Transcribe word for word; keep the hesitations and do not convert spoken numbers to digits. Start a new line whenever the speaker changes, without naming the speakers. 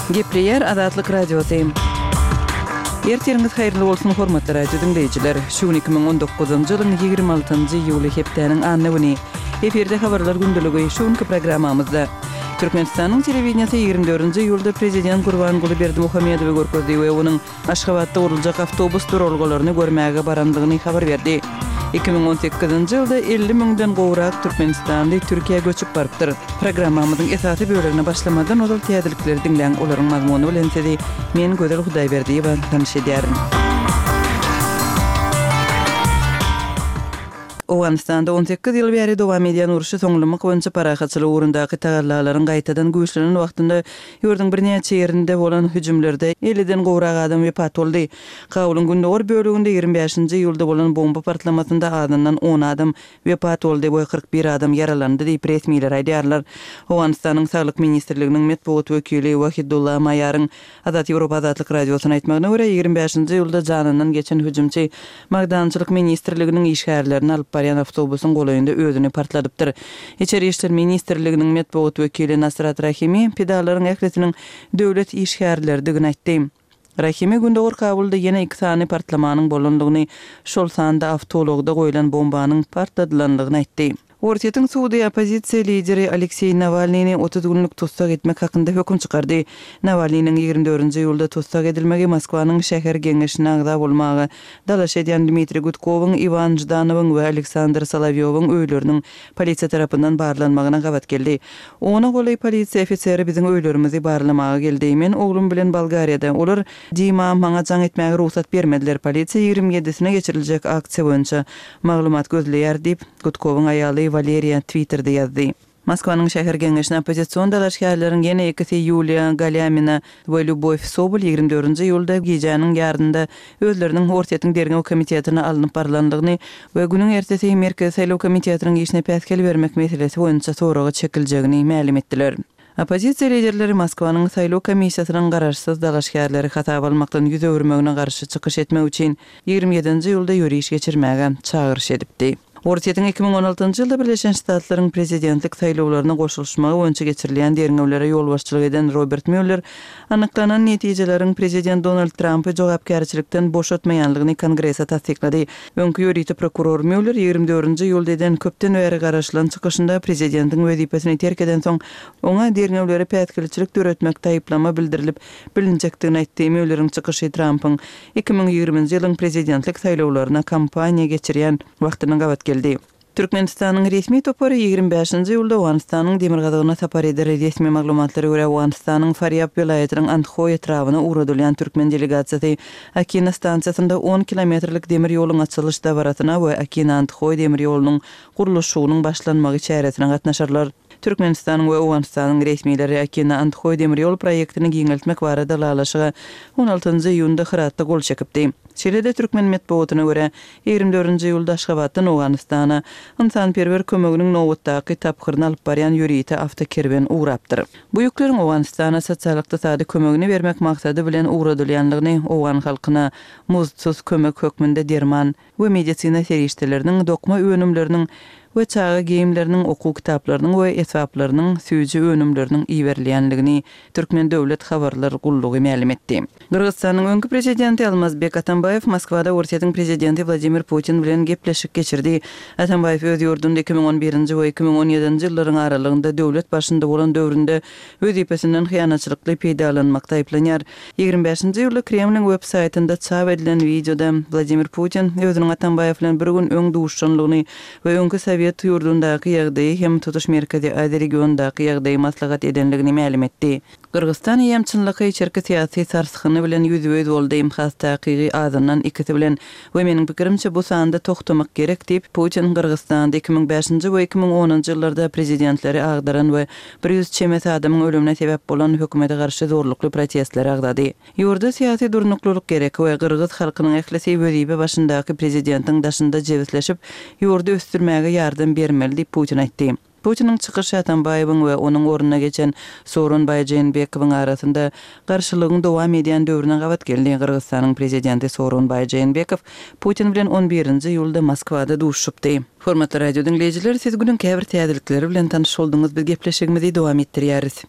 Gepleyer Adatlyk Radio'dayım. Ertiriňiz haýyrly bolsun hormatly radio dinleýijiler. Şu iki ming on dokuzunçy ýylyň ýygrimi altynjy ýuly hepdeniň anny güni. Eferde habarlar gündüligi şuňky programmamyzda. Türkmenistanyň telewizionasy ýygrimi dördünçi ýylda prezident Gurbanguly Berdimuhammedowy görkezdi we onuň Aşgabatda uruljak awtobus durulgalaryny görmäge barandygyny habar berdi. iki ming on sekizinçi ýylda elli miňden gowrak Türkmenistanly Türkiýe göçüp barypdyr. Programmamyzyň esasy bölegine başlamadan ol täzelikleri dinleň olaryň mazmuny bilen sedi men Gözel Hudaýberdiýew tanışýaryň. Owganistanda on sekiz ýyl bäri dowam edýän uruşy soňlamaky boýunça parahatçylyk ugrundaky tagallalaryň gaýtadan güýçlenen wagtynda ýurdun bir näçe ýerinde bolan hüjümlerde elliden gowrak adam wepat boldy. Kabulyň gündäwr böleginde ýygrimi beşinçi ýylda bolan bomba partlamasyna adamdan on adam wepat boldy we kırk bir adam yaralandy diýip resmiler aýdýarlar. Owganistanyň saglyk ministrliginiň medeniýet wekili Wahidullah Maýaryň Azat Ýewropa Azatlyk radiosyna aýtmagyna görä ýygrimi beşinçi ýylda janyndan geçen hüjümçi Magdançylyk ministrliginiň işgärlerini alyp barýan awtobusyň golaýynda özüni partladypdyr. İçeri işler ministrliginiň medeniýet wekili Nasrat Rahimi pedalaryň ählisiniň döwlet işgärlerdigini aýtdy. Rahimi gündäwr Kabulda ýene iki sany partlamanyň bolandygyny, şol sanda awtologda goýulan bombanyň partladylandygyny aýtdy. Ortiýetiň Suudi opozisiýa lideri Aleksey Navalnyny otuz günlük tutsak etmek hakynda höküm çykardy. Navalnyň ýygrimi dördünçi ýylda tutsak edilmegi Moskwanyň şäher geňeşine agda bolmagy, dalaş edýän Dmitri Gudkowyň, Ivan Jidanowyň we Aleksandr Solovyowyň öýleriniň polisiýa tarapyndan barlanmagyna gabat geldi. Ona goly polisiýa ofiseri biziň öýlerimizi barlamaga geldi. Men oglum bilen Bolgariýada. Olar diýma maňa jaň etmäge ruhsat bermediler. Polisiýa ýygrimi ýedisine geçiriljek aksiýa boýunça maglumat gözleýär diýip Gudkowyň aýaly Valeriya Twitter'da yazdı. Moskwanyň şäher geňeşine opozisiýon dalaşgärleriň ýene ikisi Yulia Galyamina we Lyubov Sobol ýygrimi dördünçi ýylda gejäniň ýardynda özleriniň Ortiýetiň derňew komitetine alınıp barlandygyny we günüň ertesi Merkez Saýlaw komitetiniň işine päskel bermek meselesi boýunça soragy çekiljegini ma'lum etdiler. Opozisiýa liderleri Moskwanyň saýlaw komissiýasynyň garaşsyz dalaşgärleri hatap almakdan ýüz öwürmegine garşy çykyş etmek üçin ýygrimi ýedinçi ýylda ýürüýüş geçirmäge çağırış edipdi. Ortiýetiň iki ming on altyncı ýylda Birleşen Ştatlaryň prezidentlik saýlawlaryna goşulmagy boýunça geçirilýän derňewlere ýolbaşçylyk eden Robert Mueller anyklanan netijelerin prezident Donald Trumpy jogapkärçilikden boş ötmeýänligini Kongressa tasdiklady. Öňkü ýörüýte prokuror Mueller ýygrimi dördünçi ýylda eden köpden bäri garaşylan çykyşynda prezidentiň wezipesini terk eden soň oňa derňewlere pätkilçilik döretmek taýyplama bildirilip bilinjekdigini aýtdy. Mueller'iň çykyşy Trumpyň iki ming ýygrimiňji ýylyň prezidentlik saýlawlaryna kampaniýa geçirýän wagtyna gabat geldi. Türkmenistanyň resmi topary ýygrimi beşinçi ýylda Owganistanyň demirgazygyna sapar eder. Resmi maglumatlary görä Owganistanyň Faryab vilayatynyň Anthoy etrawyna uradylýan türkmen delegasiýasy Akina stansiýasynda on kilometrlik demir ýoluň açylyş dabaratyna we Akina Anthoy demir ýolunyň guruluşynyň başlanmagy çäresine gatnaşarlar. Türkmenistanyň we Owganistanyň resmileri Akina Anthoy demir ýol proýektini giňeltmek barada lalaşyga on altyncı ýyňda Hyratda gol çekipdi. Şeýle Türkmen medeniýetine görä ýygrimi dördünçi ýylda Aşgabatdan Owganistana insanperwer kömeginiň nowatdaky taphyryny alyp barýan ýörüýte awtokerben ugrapdyr. Bu ýükleriň Owganistana sosial-ykdysady kömegini bermek maksady bilen uradylýanlygyny Owgan halkyna muzsuz kömek hökmünde derman we medisina serişdeleriniň dokma önümleriniň we çağa geyimleriniň okuw kitaplarynyň we esaplarynyň süýji önümleriniň iýerilýänligini Türkmen döwlet habarlar gullugy ma'lum etdi. Kırgızstanyň öňkü prezidenti Almazbek Atambayew Moskwada Ortiýetiň prezidenti Vladimir Putin bilen gepleşik geçirdi. Atambayew öz ýurdunda iki ming on birinçi we iki ming on ýedinçi ýyllaryň aralygynda döwlet başynda bolan döwründe wezipesinden hyýanatçylykly peýdalanmakda aýplanýar. ýygrimi beşinçi ýylda Kremliň web saýtynda çap edilen videoda Vladimir Putin özüniň Atambayew bilen bir gün öň duşanlygyny we öňkü Sovet ýurdundaky ýagdaýy hem tutuş merkezi Azeri regionundaky ýagdaýy maslahat edenligini ma'lum etdi. Kırgızstan ýemçinligi içerki syýasy sarskyny bilen ýüzüwe boldy. Has taqiqi azandan ikisi bilen we meniň pikirimçe bu sanda toktamak gerek diýip Putin Kırgızstanda iki ming beşinçi we iki ming onunçy ýyllarda prezidentleri agdaran we bir ýüz çemet adamyň ölümine sebäp bolan hökümete garşy zorlukly protestler agdady. Ýurda syýasy durnukluluk gerek we Kırgız halkynyň ählisi wezipe başyndaky prezidentiň daşynda jebisleşip ýurda östürmäge ýardam bermeli diýip Putin aýtdy. Putin'in çıkışı Atambayewiň we onuň ornuna geçen Sooronbay Jeenbekowyň arasynda garşylygyň dowam edýän döwrüne gabat geldi. Kırgızstanyň prezidenti Sooronbay Jeenbekow Putin bilen on birinçi ýylda Moskwada duşupdy. Hormatly radio dinleýijiler, siz günüň käbir täzelikleri bilen tanyş boldyňyz. Biz gepleşigimizi dowam etdirýäris.